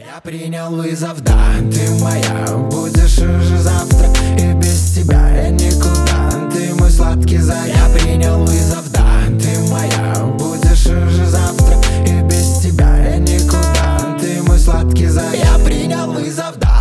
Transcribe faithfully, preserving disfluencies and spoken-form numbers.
Я принял вызов, да, ты моя, будешь уже завтра, и без тебя я никуда. Ты мой сладкий заяц. Я принял вызов, да, ты моя, будешь уже завтра, и без тебя я никуда. Ты мой сладкий заяц. Я принял вызов, да.